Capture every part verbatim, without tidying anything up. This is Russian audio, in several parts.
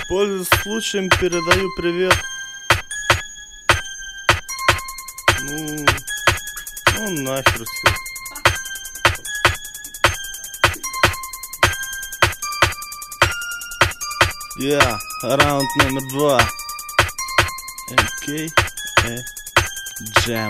Пользуясь случаем, передаю привет. Ну, ну нахер все. Я, yeah, раунд номер два. эм кей Jam.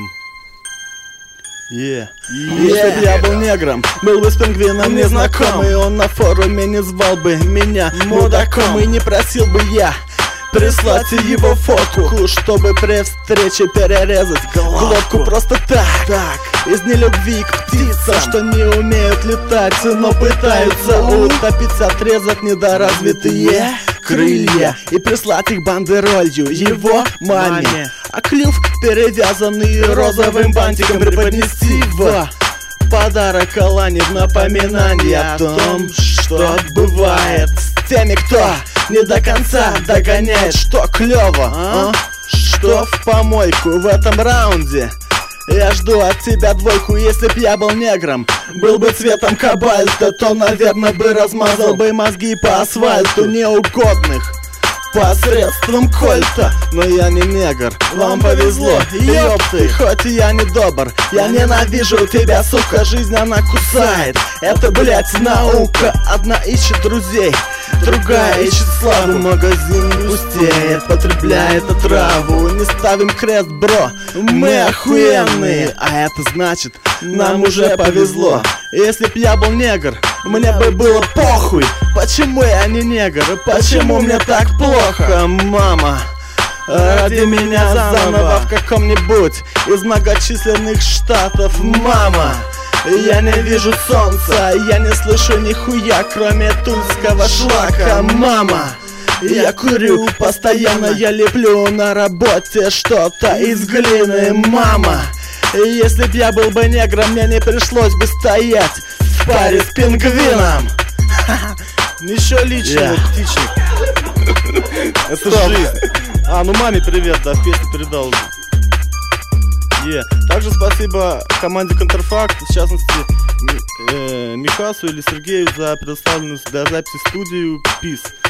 Yeah. Yeah. Если б я был негром, был бы с пингвином незнакомый, он на форуме не звал бы меня мудаком, и не просил бы я прислать его фотку, чтобы при встрече перерезать глотку просто так, так. Из нелюбви к птицам, что не умеют летать, но пытаются утопить, отрезать недоразвитые крылья и прислать их бандеролью его маме, а клюв, перевязанный розовым бантиком, преподнести в подарок Алане в напоминание о том, что бывает с теми, кто не до конца догоняет, что клёво, а? Что в помойку в этом раунде. Я жду от тебя двойку. Если б я был негром, был бы цветом кобальта, то, наверное, бы размазал бы мозги по асфальту неугодных посредством кольта. Но я не негр, вам повезло, ёпты. Хоть и я не добр, я ненавижу тебя, сука. Жизнь она кусает, это, блять, наука. Одна ищет друзей, другая ищет славу. Магазин пустеет, потребляет отраву. Не ставим крест, бро, мы охуенные. А это значит, нам уже повезло. Если б я был негр, мне бы было похуй. Почему я не негр? Почему мне так плохо? Мама, ради меня заново в каком-нибудь из многочисленных штатов. Мама, я не вижу солнца, я не слышу нихуя, кроме тульского шлака. Мама, я курю постоянно, я леплю на работе что-то из глины. Мама, если б я был бы негром, мне не пришлось бы стоять в паре с пингвином. Еще личный птичник. Это жизнь. А, ну маме привет, да, в песню передал уже. Yeah. Также спасибо команде Контрафакт, в частности э, Михасу или Сергею за предоставленную для записи студию Peace.